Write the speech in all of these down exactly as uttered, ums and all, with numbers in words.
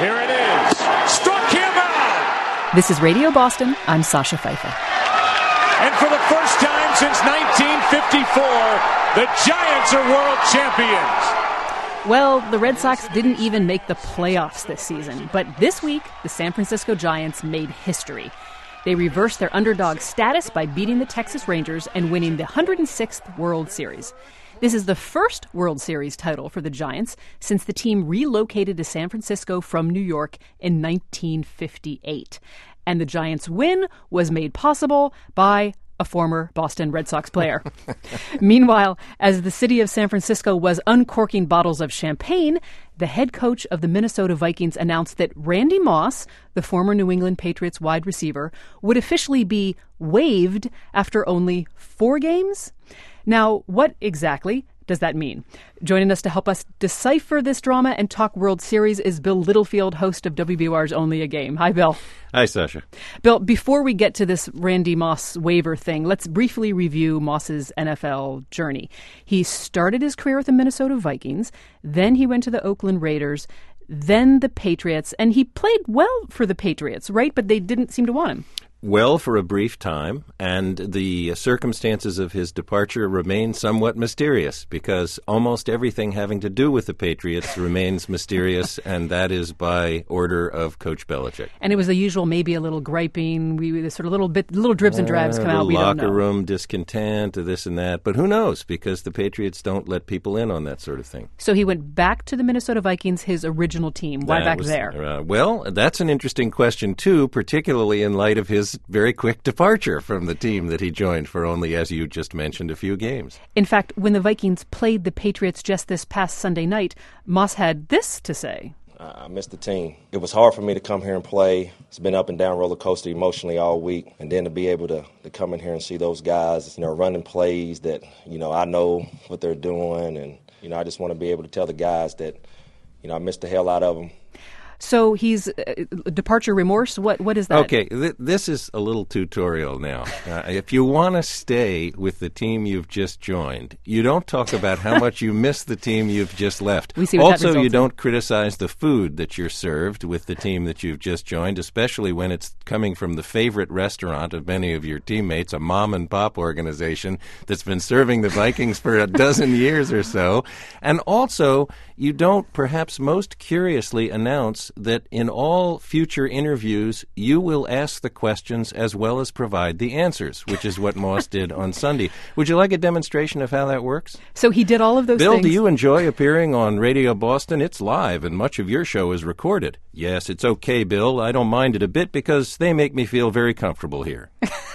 Here it is. Struck him out. This is Radio Boston. I'm Sasha Pfeiffer. And for the first time since nineteen fifty-four, the Giants are world champions. Well, the Red Sox didn't even make the playoffs this season. But this week, the San Francisco Giants made history. They reversed their underdog status by beating the Texas Rangers and winning the one hundred sixth World Series. This is the first World Series title for the Giants since the team relocated to San Francisco from New York in nineteen fifty-eight. And the Giants' win was made possible by a former Boston Red Sox player. Meanwhile, as the city of San Francisco was uncorking bottles of champagne, the head coach of the Minnesota Vikings announced that Randy Moss, the former New England Patriots wide receiver, would officially be waived after only four games. Now, what exactly does that mean? Joining us to help us decipher this drama and talk World Series is Bill Littlefield, host of W B U R's Only a Game. Hi, Bill. Hi, Sasha. Bill, before we get to this Randy Moss waiver thing, let's briefly review Moss's N F L journey. He started his career with the Minnesota Vikings, then he went to the Oakland Raiders, then the Patriots, and he played well for the Patriots, right? But they didn't seem to want him. Well, for a brief time, and the circumstances of his departure remain somewhat mysterious because almost everything having to do with the Patriots remains mysterious, and that is by order of Coach Belichick. And it was the usual, maybe a little griping, we the sort of little bit, little dribs and drabs come uh, out. We don't know. Locker room discontent, this and that, but who knows? Because the Patriots don't let people in on that sort of thing. So he went back to the Minnesota Vikings, his original team. Why That back was, there? Uh, well, that's an interesting question too, particularly in light of his very quick departure from the team that he joined for only, as you just mentioned, a few games. In fact, when the Vikings played the Patriots just this past Sunday night, Moss had this to say. I missed the team. It was hard for me to come here and play. It's been up and down roller coaster emotionally all week. And then to be able to, to come in here and see those guys, you know, running plays that, you know, I know what they're doing. And, you know, I just want to be able to tell the guys that, you know, I missed the hell out of them. So he's uh, departure remorse? What What is that? Okay, th- this is a little tutorial now. Uh, if you want to stay with the team you've just joined, you don't talk about how much you miss the team you've just left. We see what that also, results you in. don't criticize the food that you're served with the team that you've just joined, especially when it's coming from the favorite restaurant of many of your teammates, a mom-and-pop organization that's been serving the Vikings for a dozen years or so. And also, you don't perhaps most curiously announce that in all future interviews, you will ask the questions as well as provide the answers, which is what Moss did on Sunday. Would you like a demonstration of how that works? So he did all of those Bill, things. do you enjoy appearing on Radio Boston? It's live, and much of your show is recorded. Yes, it's okay, Bill. I don't mind it a bit because they make me feel very comfortable here.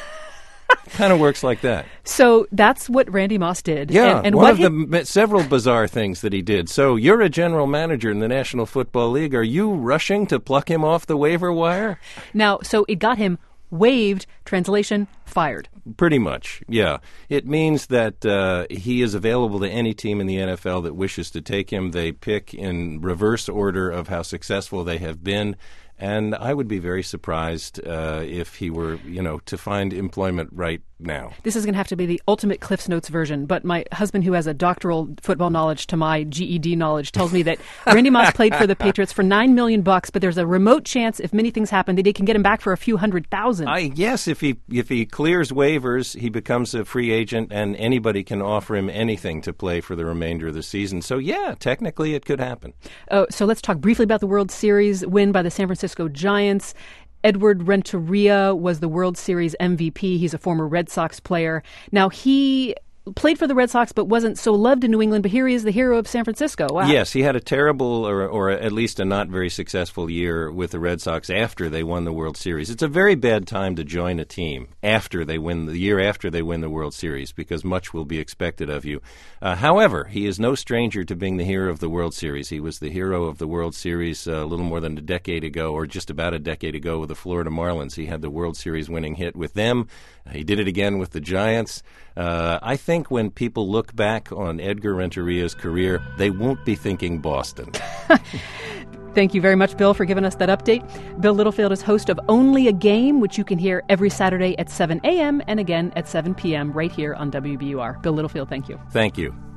Kind of works like that. So that's what Randy Moss did. Yeah, and, and one what of he- the m- several bizarre things that he did. So you're a general manager in the National Football League. Are you rushing to pluck him off the waiver wire? Now, so it got him waived, translation, fired. Pretty much, yeah. It means that uh, he is available to any team in the N F L that wishes to take him. They pick in reverse order of how successful they have been. And I would be very surprised uh, if he were, you know, to find employment right now. This is going to have to be the ultimate Cliff's Notes version, but my husband, who has a doctoral football knowledge to my G E D knowledge, tells me that Randy Moss played for the Patriots for nine million bucks, but there's a remote chance, if many things happen, that he can get him back for a few hundred thousand. I yes, if he if he clears waivers, he becomes a free agent, and anybody can offer him anything to play for the remainder of the season. So yeah, technically it could happen. Oh, so let's talk briefly about the World Series win by the San Francisco Giants. Edward Renteria was the World Series M V P. He's a former Red Sox player. Now, he played for the Red Sox but wasn't so loved in New England, but here he is the hero of San Francisco. Wow. Yes, he had a terrible or, or at least a not very successful year with the Red Sox after they won the World Series. It's a very bad time to join a team after they win, the year after they win the World Series, because much will be expected of you. Uh, however, he is no stranger to being the hero of the World Series. He was the hero of the World Series uh, a little more than a decade ago, or just about a decade ago with the Florida Marlins. He had the World Series winning hit with them. He did it again with the Giants. Uh, I think when people look back on Edgar Renteria's career, they won't be thinking Boston. Thank you very much, Bill, for giving us that update. Bill Littlefield is host of Only a Game, which you can hear every Saturday at seven a.m. and again at seven p.m. right here on W B U R. Bill Littlefield, thank you. Thank you.